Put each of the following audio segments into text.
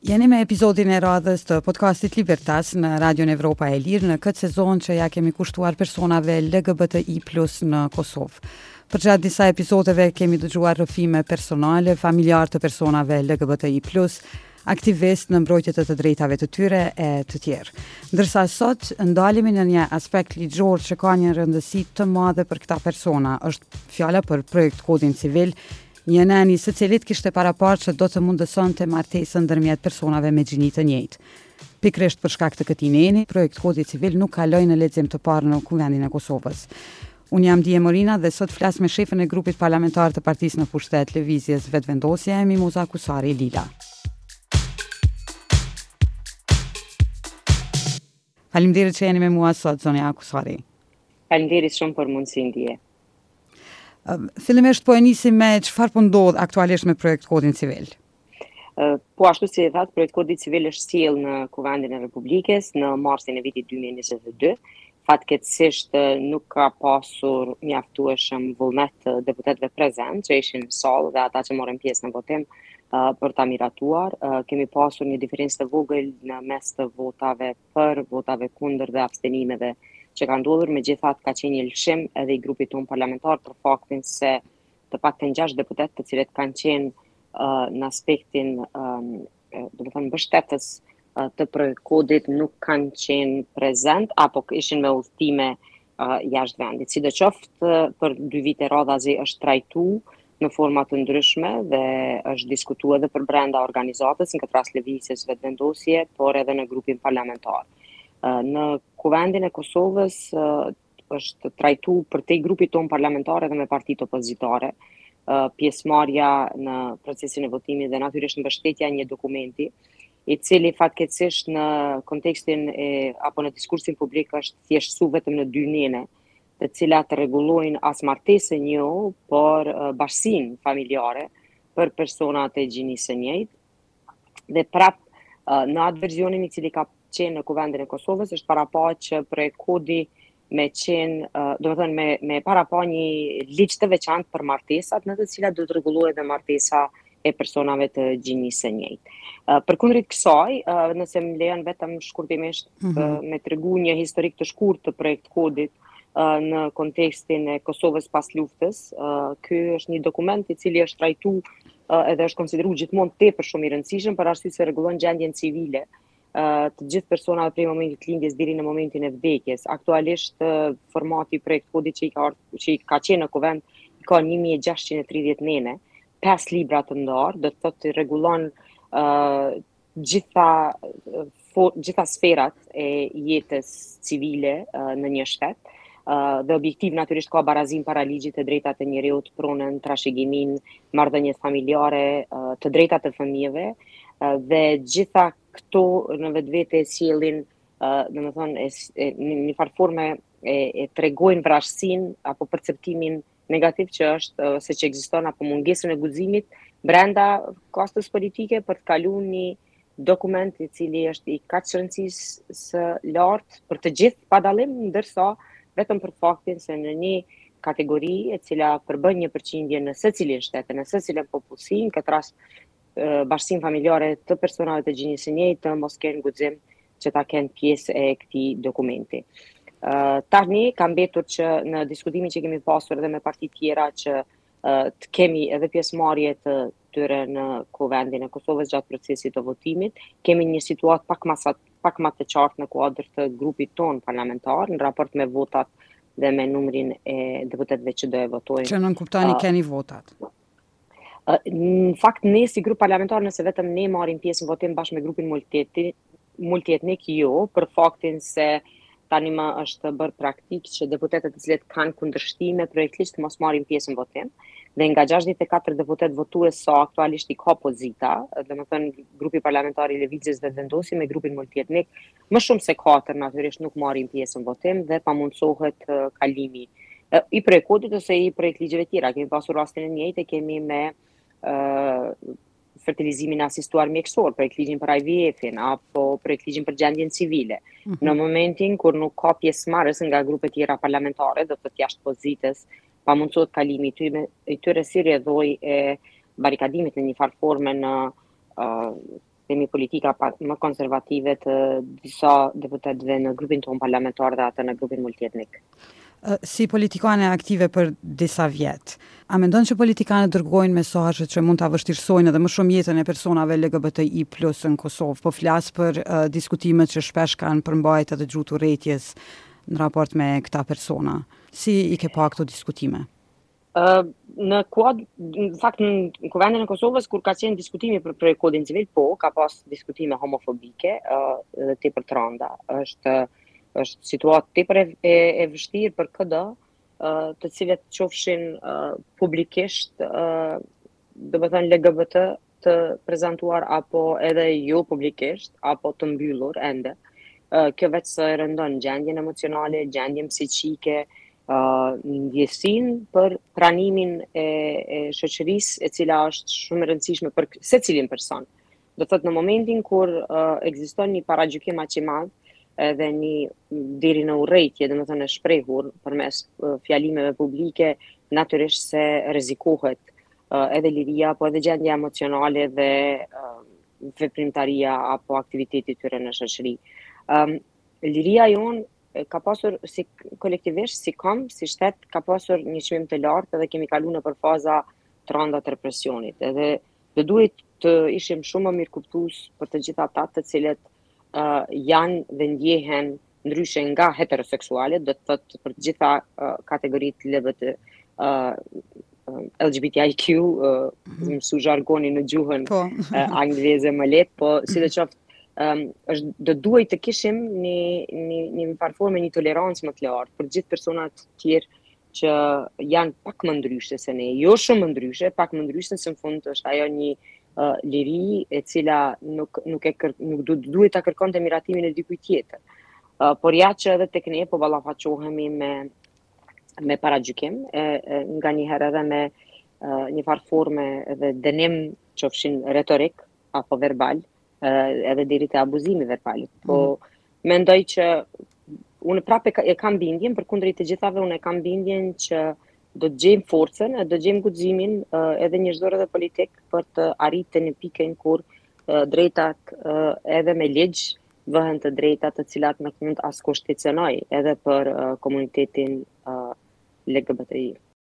Jeni me episodin e radhës të podcastit Libertas në Radion Evropa e Lirë në këtë sezon që ja kemi kushtuar personave LGBTI+ në Kosovë. Për gjatë disa episodeve kemi dëgjuar rrëfime personale, familjar të personave LGBTI+, aktivist në mbrojtje të drejtave të tyre e të tjerë. Ndërsa sot ndalemi në një aspekt ligjor që ka një rëndësi të madhe për këta persona, është fjala për projekt kodin civil. Një neni së cilit kishte paraparë që do të mundësonte martesën ndërmjet personave me gjini të njëjtë. Pikërisht për shkak të këtij neni, projekt Kodi Civil nuk kaloi në lexim të parë në Kuvendin e Kosovës. Unë jam Dije Morina dhe sot flas me shefën e grupit parlamentar të partisë në pushtet Lëvizjes Vetëvendosje, Mimoza Kusari Lila. Faleminderit që jeni me mua sot, zonja Kusari. Faleminderit shumë për mundësinë, Dije. Fillimisht po e nisim me çfarë po ndodh aktualisht me projekt Kodin Civil. Po ashtu si e thatë, projekt Kodi Civil është sjell në Kuvendin e Republikës në marsin e vitit 2022. Fatkeqësisht nuk ka pasur mjaftueshëm vullnet të deputetëve prezent që ishin në sallë dhe ata që morën pjesë në votim për ta miratuar. Kemi pasur një diferencë të vogël në mes të votave për, votave kundër dhe abstenimeve që ka ndodhur, megjithatë ka qenë një lëshim edhe i grupit tonë parlamentar për faktin se të paktën 6 deputet të cilët kanë qenë në aspektin mbështetës të projekt kodit nuk kanë qenë prezent apo ishin me udhëtime jashtë vendit. Sidoqoftë për 2 vite radhazi është trajtuar në forma të ndryshme dhe është diskutuar edhe për brenda organizatës, në këtë rast Lëvizjes Vetëvendosje, por edhe në grupin parlamentar. Në Kuvendin e Kosovës është trajtuar për te grupit tonë parlamentar edhe me partitë opozitare, pjesëmarrja në procesin e votimit dhe natyrisht mbështetja një dokumenti, i cili fatkeqësisht në kontekstin apo në diskursin publik është thjeshtësu vetëm në 2 nene, të cilat rregullojnë as martesën jo, por bashkësinë familjare për personat e gjinisë së njëjtë. Dhe prap në atë versionin i cili ka qenë në Kuvendin e Kosovës është parapar që projekt kodi me parapar një ligj të veçantë për martesat në të cilat do të rregullohet edhe martesa e personave të gjinisë së njëjtë. Përkundër kësaj, nëse më lejon vetëm shkurtimisht me tregu një historik të shkurtë të projekt kodit në kontekstin e Kosovës pas luftës, ky është një dokument i cili është trajtuar edhe është konsideruar gjithmonë tepër shumë i rëndësishëm për arsye se rregullon gjendjen civile të gjithë personave prej momentit të lindjes deri në momentin e vdekjes. Aktualisht formati i projekt kodit që i ka qenë në Kuvend ka 1630 nene, 5 libra të ndarë, do të thotë rregullon gjitha sferat e jetës civile në një shtet. Dhe objektiv natyrisht ka barazim para ligjit të drejtat e njerëzit, pronën, trashëgiminë, marrëdhëniet familjare, të drejtat e fëmijëve dhe gjitha këto në vetvete sjellin, domethënë në një farë forme e tregojnë vrasësinë apo perceptimin negativ që është se që ekziston apo mungesën e guximit brenda kastës politike për të kaluar një dokument i cili është i kaq rëndësisë së lartë për të gjithë pa dallim, ndërsa vetëm për faktin se në një kategori e cila përbën një përqindje në secilin shtet, në secilin popullsi, në këtë rast bashkësinë familjare të personave të gjinisë së njëjtë të mos kenë guxim që ta kenë pjesë e këtij dokumenti. Tani ka mbetur që në diskutimin që kemi pasur edhe me parti tjera që të kemi edhe pjesëmarrje të tyre në Kuvendin e Kosovës gjatë procesit të votimit, kemi një situatë pak më të qartë në kuadër të grupit ton parlamentar në raport me votat dhe me numrin e deputetëve që do e votojnë. Që nën kuptoni keni votat. Në fakt ne si grup parlamentar nëse vetëm ne marrim pjesë në votim bashkë me grupin multietnik jo, për faktin se tani më është bërë praktik që deputetët të cilët kanë kundërshtime projektisht mos marrin pjesë në votim. Dhe nga 64 deputet votues sa aktualisht i ka pozita, domethënë grupi parlamentar i Lëvizjes Vetëvendosje me grupin multietnik, më shumë se 4 natyrisht nuk marrin pjesë në votim dhe pamundsohet kalimi i projekt kodit ose i projekt ligjeve tjera. Kemi pasur rastin e njëjtë, kemi me fertilizimin asistuar mjekësor, projekt ligjin për IVF-in apo projekt ligjin për gjendjen civile. Në momentin kur nuk ka pjesëmarrës nga grupe tjera parlamentare, do të thotë jashtë pozitës, pamundsohet kalimi i tyre si rrjedhoi e barikadimit në një farë forme në themi politika më konservative të disa deputetëve në grupin tonë parlamentar dhe atë në grupin multietnik. Si politikane aktive për disa vjet, a mendon që politikanët dërgojnë mesazhe që mund ta vështirësojnë edhe më shumë jetën e personave LGBTI+ në Kosovë? Po flas për diskutimet që shpesh kanë përmbajtur edhe gjuhë urrëties në raport me këta persona. Si i ke pa këto diskutime? Në kuvendin e Kosovës, kur ka qenë diskutimi për kodin civil, ka pas diskutime homofobike dhe tepër të rënda. Është situatë tepër e vështirë për KD, të cilët qofshin publikisht, domethënë LGBT të prezantuar apo edhe jo publikisht, apo të mbyllur ende. Kjo vetë se rëndon gjendjen emocionale, gjendjen psiqike, ndjesinë për pranimin e shoqërisë e cila është shumë e rëndësishme për secilin person. Do thotë në momentin kur ekziston një paragjykim aq i madh edhe deri në urrëtie, domethënë e shprehur përmes fjalimeve publike, natyrisht se rrezikohet edhe liria, po edhe gjendja emocionale dhe veprimtaria apo aktiviteti tyre në shoqëri. Liria jonë ka pasur si kolektivisht, si kom, si shtet, ka pasur një çmim të lartë edhe kemi kaluar nëpër faza të rënda të represionit. Edhe do duhet të ishim shumë më mirë kuptues për të gjithë ata të cilët janë dhe ndjehen ndryshe nga heteroseksuale, do të thotë për të gjitha kategoritë LGBTIQ, mësu zhargonin në gjuhën angleze më lehtë, po sidoqoftë do duhet të kishim një farforme, një tolerancë më të lartë për gjithë personat të tjerë që janë pak më ndryshe se ne, jo shumë më ndryshe, pak më ndryshe, se në fund është ajo një liri e cila nuk duhet ta kërkonte miratimin e dikujt tjetër. Por ja që edhe tek ne po ballafaqohemi me paragjykim, nganjëherë edhe me një farë forme edhe dënim, qofshin retorik apo verbal, edhe deri te abuzimi verbal. Po mendoj që unë prapë e kam bindjen, përkundër të gjithave unë e kam bindjen që do të gjejmë forcën, do të gjejmë guximin edhe njerëzor edhe politik për të arritur në pikën kur drejtat edhe me ligj vëhen të drejta të cilat nuk mund as kushticionoj edhe për komunitetin LGBTI.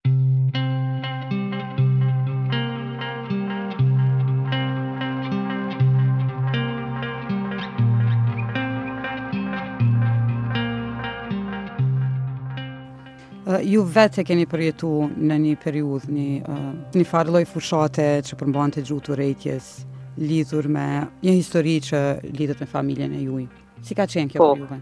Ju vetë e keni përjetu në një periudhë, një farë lloj fushate që përmbante gjuhë urrëties, lidhur me një histori që lidhet me familjen e juaj. Si ka qenë kjo për juve?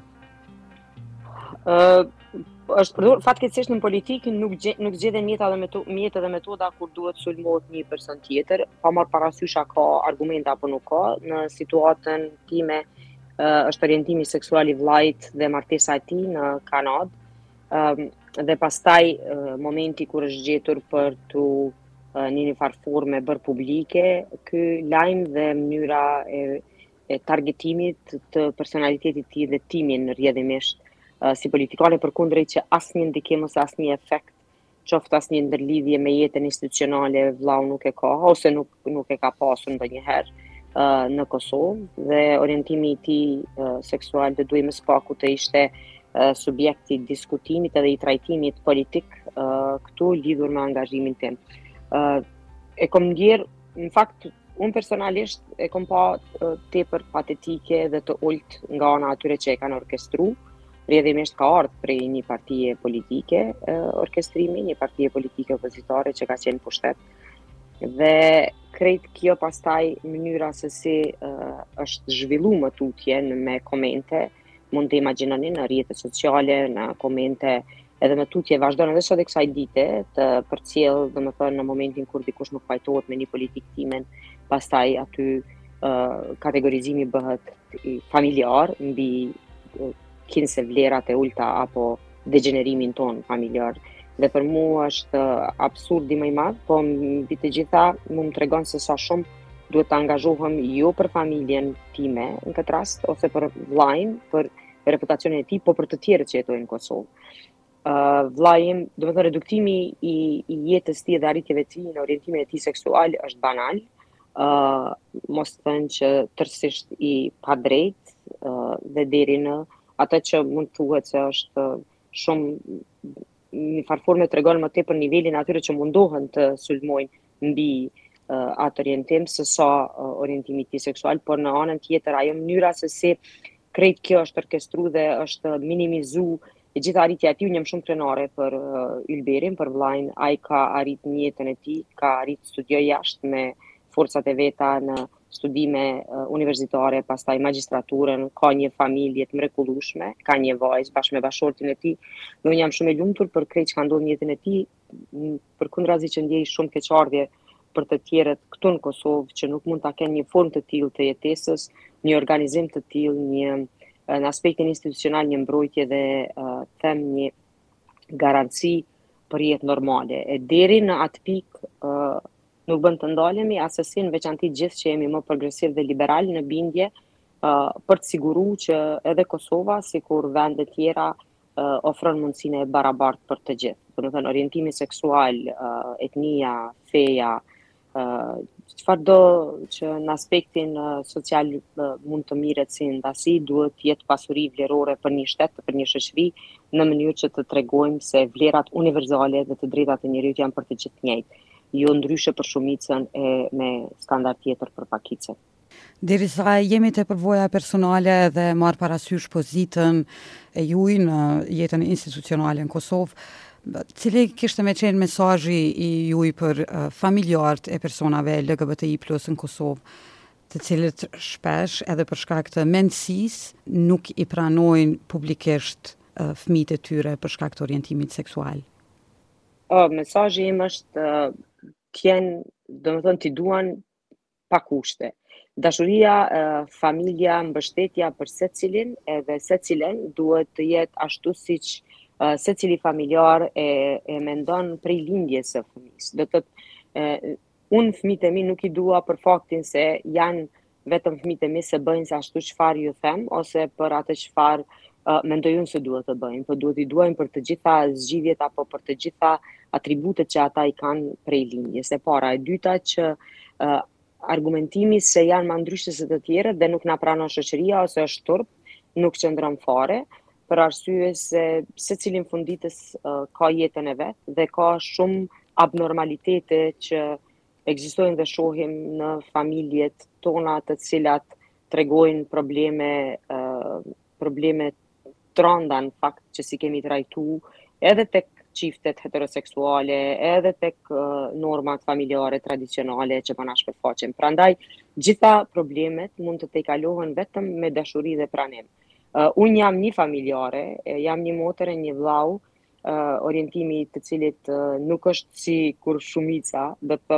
Është përdorur fatkeqësisht në politikë nuk gjeten mjete dhe metoda kur duhet sulmohet një person tjetër, pa marrë parasysh a ka argumente apo nuk ka. Në situatën time është orientimi seksual i vllajt dhe martesa e tij në Kanadë. Dhe pastaj momenti kur është gjetur për të një farë forme bërë publike, ky lajm dhe mënyra e targetimit të personalitetit të tij dhe timin rrjedhimisht si politikane, përkundrejt që asnjë ndikim ose asnjë efekt, qoftë asnjë ndërlidhje me jetën institucionale vllau nuk e ka, ose nuk e ka pasur ndonjëherë në Kosovë, dhe orientimi i tij seksual do duhej më së paku të ishte subjekti i diskutimit edhe i trajtimit politik këtu lidhur me angazhimin tim. E kom ndjer, në fakt, unë personalisht e kom pa tepër patetike dhe të ult nga ana atyre që e kanë orkestru. Rrjedhimisht ka ardhur prej një partie politike orkestrimi, një partie politike opozitare që ka qenë pushtet. Dhe krejt kjo pastaj mënyra se si është zhvilluar më tutje me komente, mund të imagjinoni në rrjetet sociale, në komente, edhe me tutje vazhdon edhe sot e kësaj dite të përcjell, domethënë në momentin kur dikush nuk pajtohet me një politik timen, pastaj aty kategorizimi bëhet familjar mbi kinse vlerat e ulta apo degenerimin ton familjar. Dhe për mua është absurdi më i madh, po mbi të gjitha më tregon se sa shumë duhet të angazhohem jo për familjen time në këtë rast, ose për vllajin, për reputacionin e tij, po për të tjerët që jetojnë në Kosovë. Vllai im, domethënë reduktimi i jetës tij dhe arritjeve të tij në orientimin e tij seksual është banal, mos thënë që tërësisht i padrejt dhe deri në atë që mund thuhet se është shumë një farë forme tregon më tepër nivelin atyre që mundohen të sulmojnë mbi atë orientim se sa orientimi i tij seksual, por në anën tjetër ajo mënyra se si krejt kjo është orkestruar dhe është minimizu e gjitha arritja e tij. Unë jam shumë krenare për Ylberin, për vllajin. Ai ka arrit në jetën e tij, ka arrit studioj jashtë me forcat e veta në studime universitare, pastaj magjistraturën, ka një familje të mrekullueshme, ka një vajzë bashkë me bashortin e tij. Dhe unë jam shumë e lumtur për krejt që ka ndodhur në jetën e tij, përkundrazi që ndjej shumë keqardhje për të tjerët këtu në Kosovë që nuk mund ta kenë një formë të tillë të jetesës, një organizim të tillë, në aspektin institucional një mbrojtje dhe them një garanci për jetë normale. E deri në atë pikë nuk bën të ndalemi asesi në veçanti gjithë që jemi më progresiv dhe liberal në bindje për të siguruar që edhe Kosova, sikur vende tjera, ofron mundësinë e barabartë për të gjithë. Domethënë orientimi seksual, etnia, feja, çfarëdo që në aspektin social mund të mirret si ndasi, duhet të jetë pasuri vlerore për një shtet, për një shoqëri, në mënyrë që të tregojmë se vlerat universale dhe të drejtat e njerëzit janë për të gjithë njëjtë, jo ndryshe për shumicën e me standard tjetër për pakicën. Derisa jemi te përvoja personale dhe marr parasysh pozitën e juaj në jetën institucionale në Kosovë, cili kishte me qenë mesazhi i juaj për familjarët e personave LGBTI+ në Kosovë, të cilët shpesh edhe për shkak të mendësisë nuk i pranojnë publikisht fëmijët e tyre për shkak të orientimit seksual? Mesazhi im është domethënë t'i duan pa kushte. Dashuria, familja, mbështetja për secilin edhe secilën duhet të jetë ashtu siç secili familjar e mendon prej lindjes së fëmisë. Do të thotë, unë fëmijët e mi nuk i dua për faktin se janë vetëm fëmijët e mi se bëjnë se ashtu çfarë ju them, ose për atë çfarë mendoj unë se duhet të bëjnë, por duhet i duajmë për të gjitha zgjidhjet apo për të gjitha atributet që ata i kanë prej lindjes. E para, e dyta që argumentimi se janë më ndryshe se të tjerët dhe nuk na pranon shoqëria ose është turp, nuk qëndron fare, për arsye se secili në funditës ka jetën e vet dhe ka shumë abnormalitete që ekzistojnë dhe shohim në familjet tona, të cilat tregojnë probleme të rënda në fakt që si kemi trajtu edhe tek çiftet heteroseksuale, edhe tek normat familjare tradicionale që po na shpërfaqen. Prandaj, gjitha problemet mund të tejkalohen vetëm me dashuri dhe pranim. Unë jam një familjare, jam një motër e një vllau, orientimi të cilit nuk është si kur shumica, do të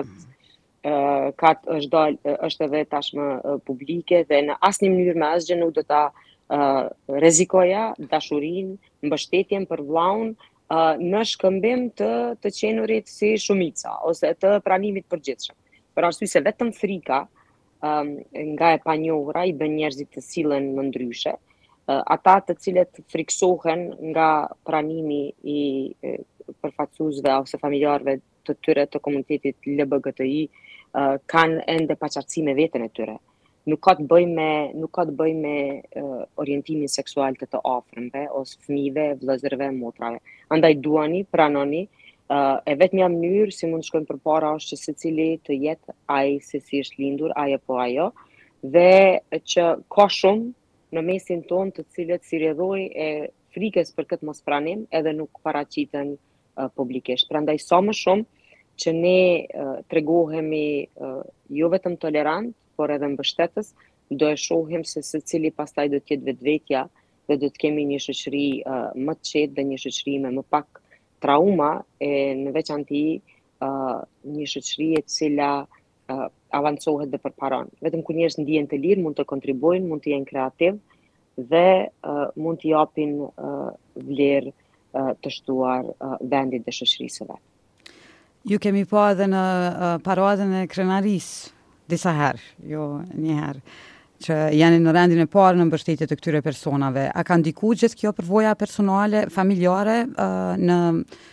thotë është edhe tashmë publike dhe në asnjë mënyrë me asgjë nuk do ta rrezikoja dashurinë, mbështetjen për vllaun në shkëmbim të qenurit si shumica ose të pranimit përgjithshëm. Për arsye se vetëm frika nga e panjohura i bën njerëzit të sillen më ndryshe. Ata të cilët friksohen nga pranimi i përfaqësuesve ose familjarëve të tyre të komunitetit LGBTI kanë ende paqartësi me veten e tyre. Nuk ka të bëjë me orientimin seksual të afërmve ose fëmijëve, vëllezërve, motrave. Andaj duani, pranoni, e vetmja mënyrë si mund të shkojmë përpara është që secili të jetë ai se si është lindur, ai apo ajo, dhe që ka shumë në mesin tonë të cilët si rrjedhoi e frikës për këtë mospranim edhe nuk paraqiten publikisht. Prandaj sa më shumë që ne tregohemi jo vetëm tolerant, por edhe mbështetës, do e shohim se secili pastaj do të jetë vetvetja dhe do të kemi një shoqëri më të qetë dhe një shoqëri me më pak trauma, e në veçanti një shoqëri e cila avancohet dhe përparon. Vetëm kur njerëzit ndihen të lirë, mund të kontribuojnë, mund të jenë kreativ dhe mund të japin vlerë të shtuar vendit dhe shoqërisë së vet. Ju kemi pa edhe në paradën e krenarisë disa herë, jo një herë, që janë në rendin e parë në mbështetje të këtyre personave. A ka ndikuar gjithë kjo përvoja personale, familjare në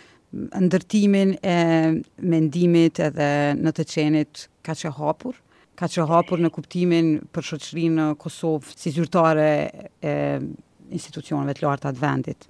ndërtimin e mendimit edhe në të qenit kaq e hapur? ka që hapur në kuptimin për shoqërinë në Kosovë si zyrtare e institucioneve të larta të vendit?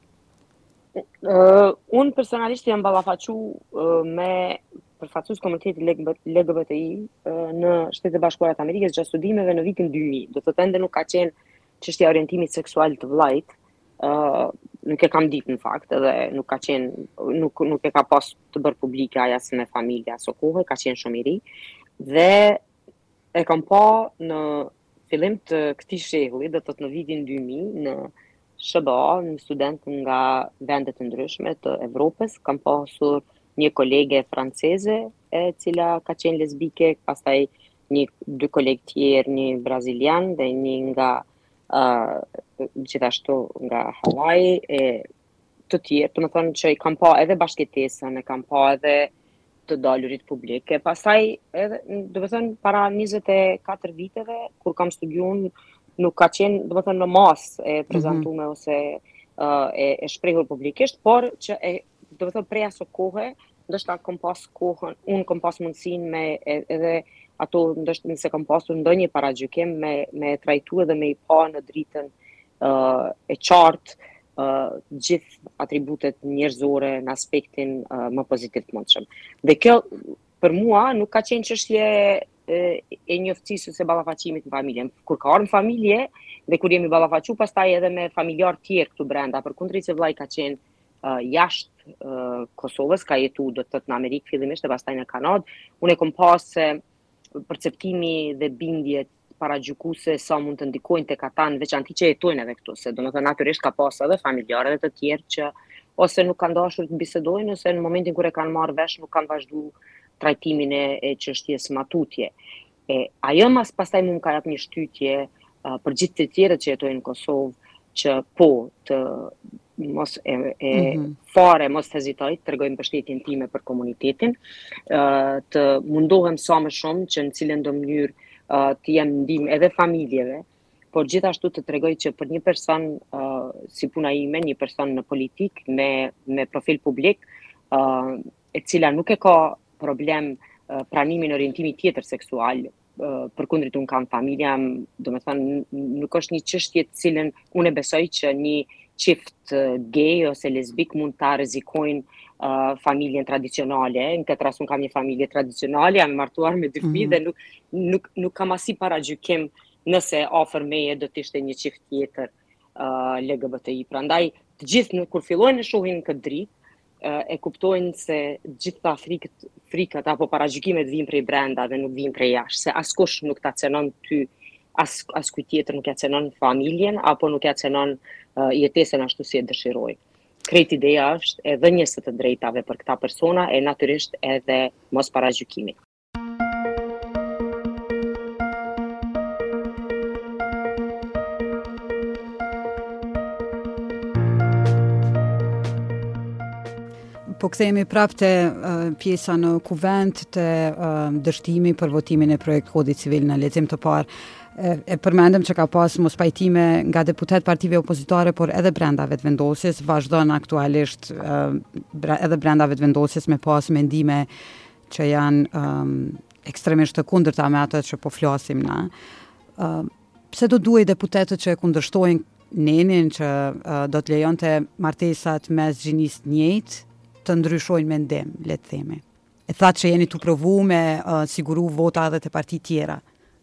Unë personalisht jam ballafaqu me përfaqësues komunitetit LGBTI në Shtetet e Bashkuara të Amerikës gjatë studimeve në vitin 2000. Do të thotë ende nuk ka qenë çështja e orientimit seksual të vllajt, nuk e kam ditë në fakt, edhe nuk ka qenë, nuk e ka pas të bërë publike aja se me familja aso kohë, ka qenë shumë i ri. Dhe e kam pa në fillim të këtij shehulli, do të thotë në vitin 2000 në SBA, në studentë nga vendet të ndryshme të Evropës, kam pasur një kolege franceze e cila ka qenë lesbike, pastaj dy kolegë tjerë, një brazilian dhe një nga gjithashtu nga Hawaii e të tjerë, të më thonë që i kam pa edhe bashkëtesën, e kam pa edhe të dalurit publike. Pastaj edhe, do të thonë, para 24 viteve, kur kam studiun, nuk ka qenë, do të thonë, në masë e prezantume ose e shprehur publikisht, por që do të thonë prej aso kohë, ndoshta kam pas kohën, unë kam pas mundësinë me edhe ato ndoshta nëse kam pasur ndonjë paragjykim me trajtu edhe me i pa në dritën e qartë gjithë atributet njerëzore në aspektin më pozitiv të mundshëm. Dhe kjo për mua nuk ka qenë çështje e njoftësisë ose ballafaqimit në familje. Kur ka ardhur në familje dhe kur jemi ballafaqu pastaj edhe me familjar tjerë këtu brenda, përkundër se vllai ka qenë jashtë Kosovës, ka jetu do të thotë në Amerikë fillimisht e pastaj në Kanadë, unë e kam pas perceptimi dhe bindjet paragjykuese sa mund të ndikojnë tek ata në veçanti që jetojnë edhe këtu, se domethënë natyrisht ka pas edhe familjarë dhe të tjerë që ose nuk kanë dashur të bisedojnë ose në momentin kur e kanë marrë vesh nuk kanë vazhduar trajtimin e çështjes matutje. Ajo pastaj më ka jap një shtytje për gjithë të tjerët që jetojnë në Kosovë që po të mos fare mos hezitoj të tregoj mbështetjen time për komunitetin, të mundohem sa më shumë që në cilën do mënyrë të jem ndihmë edhe familjeve, por gjithashtu të tregoj që për një person si puna ime, një person në politik me profil publik, e cila nuk e ka problem pranimin orientimit tjetër seksual, përkundër unë kam familja, domethënë nuk është një çështje të cilën unë e besoj që një çift gay ose lesbik mund ta rrezikojnë familjen tradicionale. Në këtë rast unë kam një familje tradicionale, jam martuar me dy fëmijë dhe nuk kam asnjë paragjykim nëse afër meje do të ishte një çift tjetër LGBTI. Prandaj të gjithë kur fillojnë të shohin këtë dritë, e kuptojnë se gjitha frikat apo paragjykimet vijnë prej brenda dhe nuk vijnë prej jashtë, se askush nuk ta cenon ty, as kujt tjetër nuk ja cenon familjen apo nuk ja cenon jetesën ashtu si e dëshiroj. Krejt ideja është e dhënjes së të drejtave për këta persona e natyrisht edhe mos paragjykimit. Po kthehemi prapë te pjesa në kuvent të dështimi për votimin e projekt kodit civil në lexim të parë. E përmendëm që ka pas mos pajtime nga deputet partive opozitare, por edhe brenda vetëvendosjes vazhdon aktualisht edhe brenda vetëvendosjes me pas mendime që janë ekstremisht të kundërta me ato që po flasim na. Pse do duhej deputetët që e kundërshtojnë nenin që do të lejonte martesat mes gjinisë të njëjtë të ndryshojnë mendim, le të themi. E thatë që jeni të provu me siguru vota edhe të parti tjera.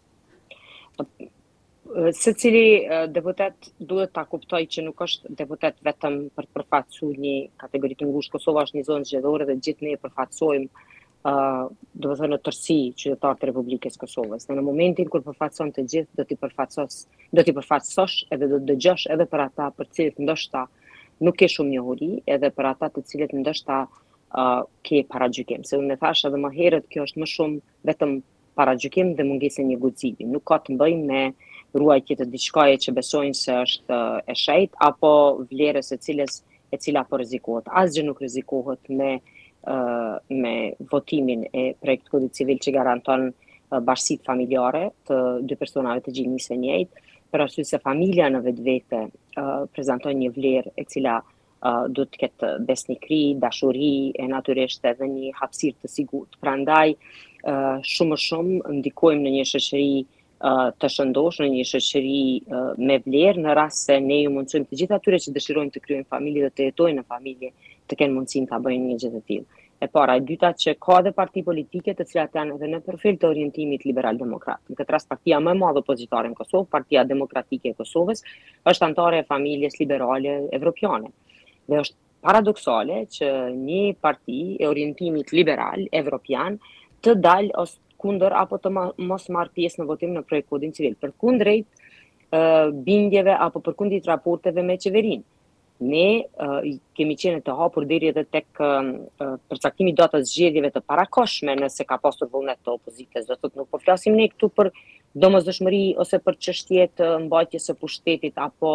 Secili deputet duhet ta kuptoj që nuk është deputet vetëm për të përfaqësuar një kategori të ngushtë. Kosova është një zonë zgjedhore dhe gjithë ne e përfaqësojmë do të thënë në tërësi qytetarët e Republikës Kosovës. Në momentin kur përfaqëson të gjithë, do t'i përfaqësosh edhe do të dëgjosh edhe për ata për cilët ndoshta nuk ke shumë njohuri, edhe për ata të cilët ndoshta ke paragjykim. Se unë thash edhe më herët, kjo është më shumë vetëm paragjykim dhe mungesë një guximi. Nuk ka të bëjë me ruajtje të diçkaje që besojnë se është e shejt apo vlerës e cila po rrezikohet. Asgjë nuk rrezikohet me votimin e projektit kodit civil që garanton bashkësitë familjare të dy personave të gjinisë së njëjtë, për arsye se familja në vetvete prezanton një vlerë e cila do të ketë besnikëri, dashuri e natyrisht edhe një hapësirë të sigurt. Prandaj shumë më shumë ndikojmë në një shoqëri të shëndosh, në një shoqëri me vlerë, në rast se ne ju mundsojmë të gjithë atyre që dëshirojnë të kryejnë familje dhe të jetojnë në familje, të kenë mundësinë ta bëjnë një gjë të tillë. E para, e dyta që ka dhe parti politike të cilat janë edhe në profil të orientimit liberal-demokrat. Në këtë rast partia më e madhe opozitare në Kosovë, Partia Demokratike e Kosovës, është anëtare e familjes liberale evropiane. Dhe është paradoksale që një parti e orientimit liberal evropian të dalë ose kundër apo të mos marrë pjesë në votim në projekt kodin civil, përkundrejt bindjeve apo përkundit raporteve me qeverinë. Ne kemi qenë të hapur deri edhe tek përcaktimi i datës zgjedhjeve të parakohshme nëse ka pasur vullnet të opozitës. Do thotë nuk po flasim ne këtu për domosdoshmëri ose për çështje të mbajtjes së pushtetit apo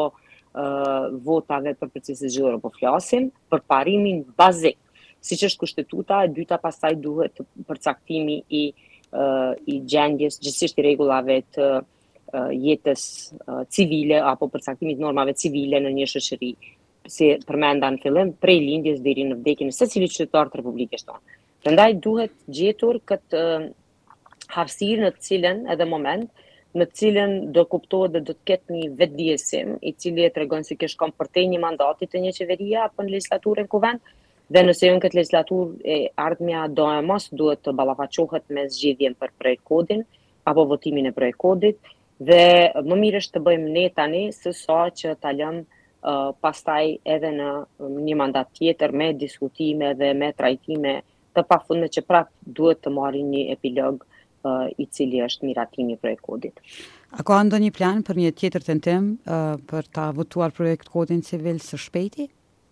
votave për procesin zgjedhor, po flasim për parimin bazik, siç është kushtetuta. E dyta pastaj duhet përcaktimi i gjendjes, gjithsesi i rregullave të jetës civile apo përcaktimit normave civile në një shoqëri, si përmenda në fillim, prej lindjes deri në vdekjen e secilit qytetar të Republikës tonë. Prandaj duhet gjetur këtë hapësirë në të cilën edhe moment në të cilën do kuptohet dhe do të ketë një vetëdijësim i cili e tregon se kjo shkon përtej një mandati të një qeverie apo në legislaturën kuvend, dhe nëse jo në këtë legislaturë e ardhmja do e mos duhet të ballafaqohet me zgjedhjen për projekt kodin apo votimin e projekt kodit, dhe më mirë është të bëjmë ne tani se sa që ta lëmë pastaj edhe në një mandat tjetër me diskutime dhe me trajtime të pafundme që prapë duhet të marrin një epilog i cili është miratimi i projekt kodit. A ka ndonjë plan për një tjetër tentim për ta votuar projekt kodin civil së shpejti?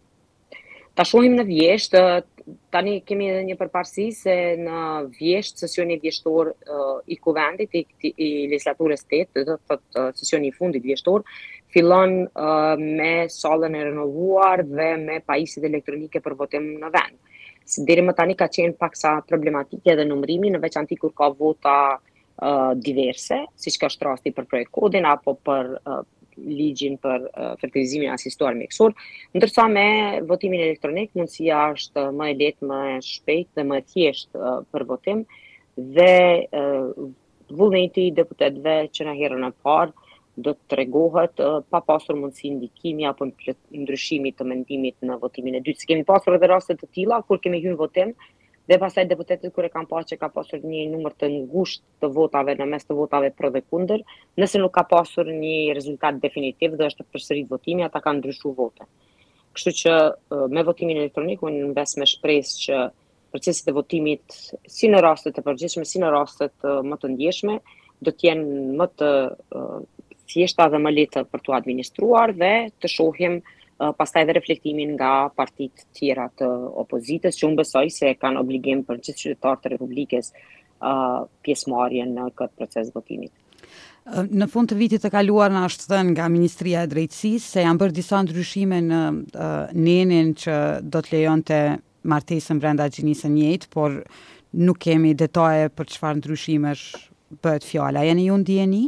Ta shohim në vjesht, tani kemi edhe një përparësi se në vjesht, sesioni vjeshtor i kuvendit, i legislaturës 8, do thotë sesioni i fundit vjeshtor, fillon me sallën e renovuar dhe me pajisjet elektronike për votim në vend. Deri më tani ka qenë paksa problematike dhe numërimi, në veçanti kur ka vota diverse, siç ka është rasti për projekt kodin apo për ligjin për fertilizimin asistuar mjekësor, ndërsa me votimin elektronik mundësia është më e lehtë, më e shpejtë dhe më e thjeshtë për votim, dhe vullneti i deputetëve që në herën e parë do të tregohet pa pasur mundësi ndikimi apo ndryshimi të mendimit në votimin e dytë. Kemi pasur edhe raste të tilla kur kemi hyrë në votim dhe pastaj deputetët kur e kanë parë që ka pasur një numër të ngushtë të votave në mes të votave për dhe kundër, nëse nuk ka pasur një rezultat definitiv dhe është përsërit votimi, ata kanë ndryshuar votën. Kështu që me votimin elektronik unë mbes me shpresë që proceset e votimit si në rastet e përgjithshme, si në rastet më të ndjeshme, do të jenë më të thjeshta dhe më lehtë për t'u administruar dhe të shohim pastaj dhe reflektimin nga partitë tjera të opozitës, që unë besoj se kanë obligim për gjithë qytetarët e Republikës pjesëmarrjen në këtë proces votimit. Në fund të vitit të kaluar na është thënë nga Ministria e Drejtësisë se janë bërë disa ndryshime në nenin që do të lejonte martesën brenda gjinisë së njëjtë, por nuk kemi detaje për çfarë ndryshimesh bëhet fjala. Jeni ju ndjeni?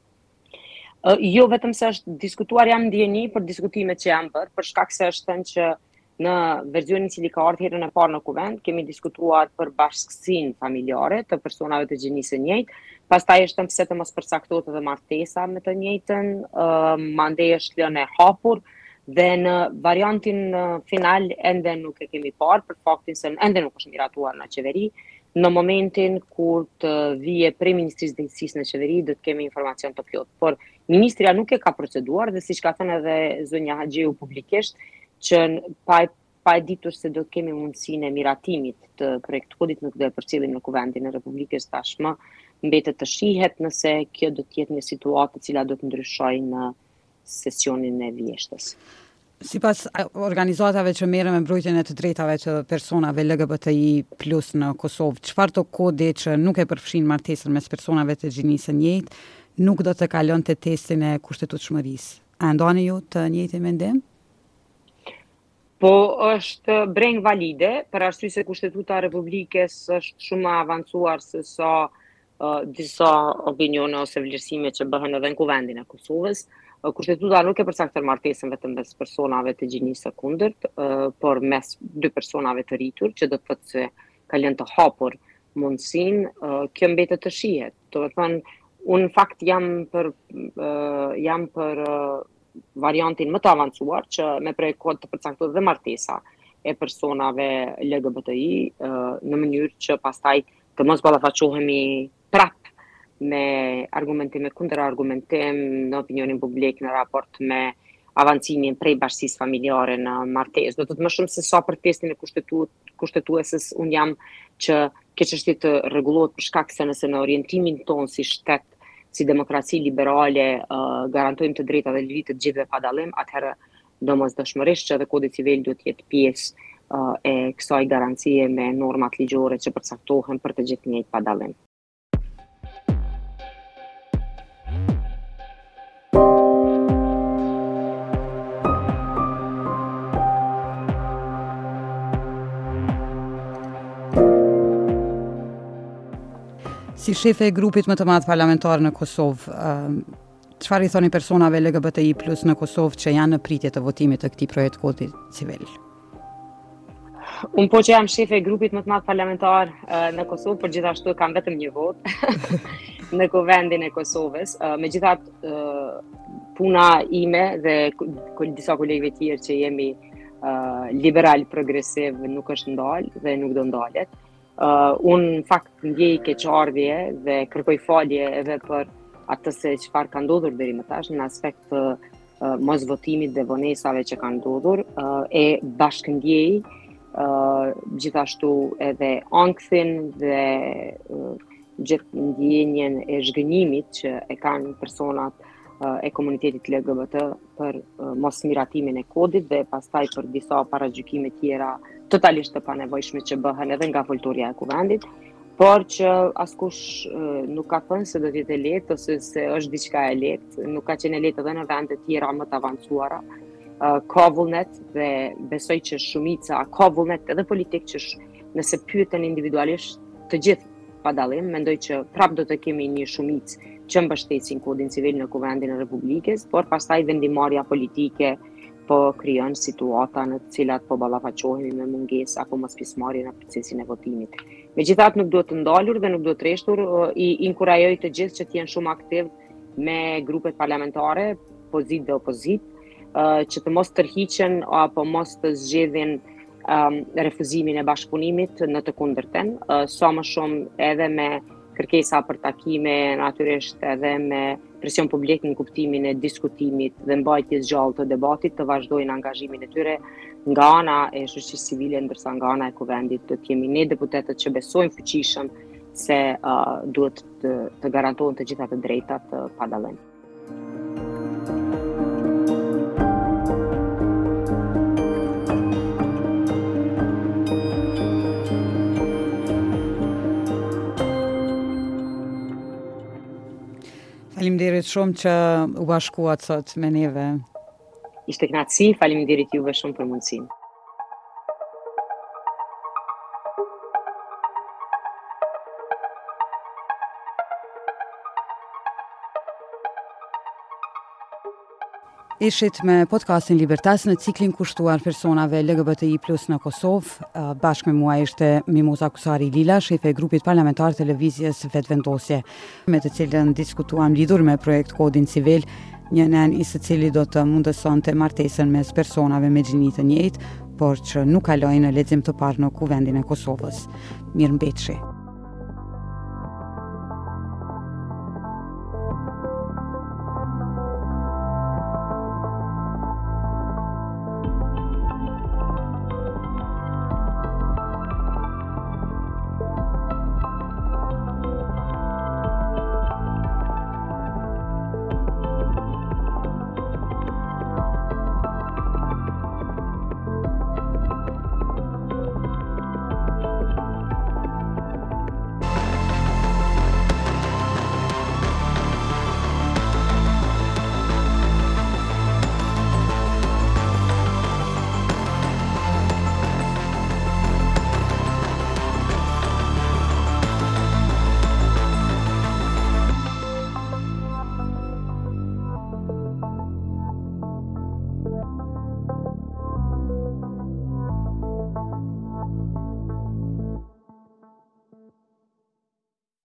Jo vetëm se është diskutuar, jam ndjeni për diskutimet që janë bërë, për shkak se është thënë që në versionin i cili ka ardhur herën e parë në kuvend, kemi diskutuar për bashkësinë familjare të personave të gjinisë së njëjtë. Pastaj është thënë pse të mos përcaktohet edhe martesa me të njëjtën, mandej është lënë e hapur dhe në variantin final ende nuk e kemi parë për faktin se ende nuk është miratuar në qeveri. Në momentin kur të vije prej Ministrisë së Drejtësisë në qeveri, do të kemi informacion të plotë. Por ministria nuk e ka proceduar dhe siç ka thënë edhe zonja Haxhiu publikisht, që pa e ditur se do të kemi mundësinë e miratimit të projekt kodit nuk do e përcjellim në kuvendin e Republikës tashmë, mbetet të shihet nëse kjo do të jetë një situatë e cila do të ndryshojë në sesionin e vjeshtës. Sipas organizatave që merren me mbrojtjen e të drejtave të personave LGBTI+ në Kosovë, çfarë do kodi që nuk e përfshin martesën mes personave të gjinisë së njëjtë nuk do të kalonte testin e kushtetutshmërisë? A ndoni ju të njëjtin mendim? Po është breng valide, për arsye se Kushtetuta e Republikës është shumë më avancuar se sa disa opinione ose vlerësime që bëhen edhe në kuvendin e Kosovës. Kushtetuta nuk e përcakton martesën vetëm mes personave të gjinisë së kundërt, por mes dy personave të rritur, që do të thotë se ka lënë të hapur mundësinë, kjo mbetet të shihet. Do të thonë, unë në fakt jam për variantin më të avancuar që me prej kod të përcaktuar dhe martesa e personave LGBTI në mënyrë që pastaj të mos ballafaqohemi prap me argumentime kundër argumentim në opinionin publik në raport me avancimin prej bashkësisë familjare në martesë. Do të thotë më shumë se sa për testin e kushtetueses unë jam që kjo çështje të rregullohet për shkak se nëse në orientimin ton si shtet, si demokraci liberale garantojmë të drejtat dhe lirit të gjithëve pa dallim, atëherë domosdoshmërisht që edhe kodi civil duhet të jetë pjesë e kësaj garancie me normat ligjore që përcaktohen për të gjithë njëjtë pa dallim. Si shefe e grupit më të madh parlamentar në Kosovë, çfarë i thoni personave LGBTI+ në Kosovë që janë në pritje të votimit të këtij projekt kodi civil? Unë po që jam shefe e grupit më të madh parlamentar në Kosovë, por gjithashtu kam vetëm një votë në kuvendin e Kosovës. Megjithatë, puna ime dhe disa kolegëve tjerë që jemi liberal progresiv nuk është ndalë dhe nuk do ndalet. Unë në fakt ndjej keqardhje dhe kërkoj falje edhe për atë se çfarë ka ndodhur deri më tash në aspekt të mos votimit dhe vonesave që kanë ndodhur, e bashkëndjej gjithashtu edhe ankthin dhe gjithë ndjenjen e zhgënjimit që e kanë personat e komunitetit LGBT për mos miratimin e kodit dhe pastaj për disa paragjykime tjera totalisht të panevojshme që bëhen edhe nga foltoria e kuvendit, por që askush nuk ka thënë se do të jetë lehtë ose se është diçka e lehtë, nuk ka qenë lehtë edhe në vende të tjera më të avancuara. Ka vullnet dhe besoj që shumica ka vullnet edhe politik që nëse pyeten individualisht të gjithë pa dallim, mendoj që prap do të kemi një shumicë që mbështesin kodin civil në kuvendin e Republikës, por pastaj vendimarrja politike po krijon situata në të cilat po ballafaqohemi me mungesë apo mospjesmarrje në procesin e votimit. Megjithatë nuk duhet të ndalur dhe nuk duhet të rreshtur, i inkurajoj të gjithë që të jenë shumë aktiv me grupet parlamentare, pozitë dhe opozitë, që të mos tërhiqen apo mos të zgjedhin refuzimin e bashkëpunimit në të kundërten, sa më shumë edhe me kërkesa për takime, natyrisht edhe me presion publik në kuptimin e diskutimit dhe mbajtjes gjallë të debatit, të vazhdojnë angazhimin e tyre nga ana e shoqërisë civile, ndërsa nga ana e kuvendit do të jemi ne deputetët që besojmë fuqishëm se duhet të garantohen të gjitha të drejtat pa dallim. Faleminderit shumë që u bashkuat sot me neve. Ishte kënaqësi, faleminderit juve shumë për mundësinë. Ishit me podcastin Libertas në ciklin kushtuar personave LGBTI+ në Kosovë. Bashkë me mua ishte Mimoza Kusari Lila, shefe e grupit parlamentar televizjes Vetvendosje, me të cilën diskutuam lidhur me projekt kodin civil, një nen i së cili do të mundësonte martesën mes personave me gjini të njëjtë, por që nuk kalojnë në lexim të parë në kuvendin e Kosovës. Mirëmbëjtje.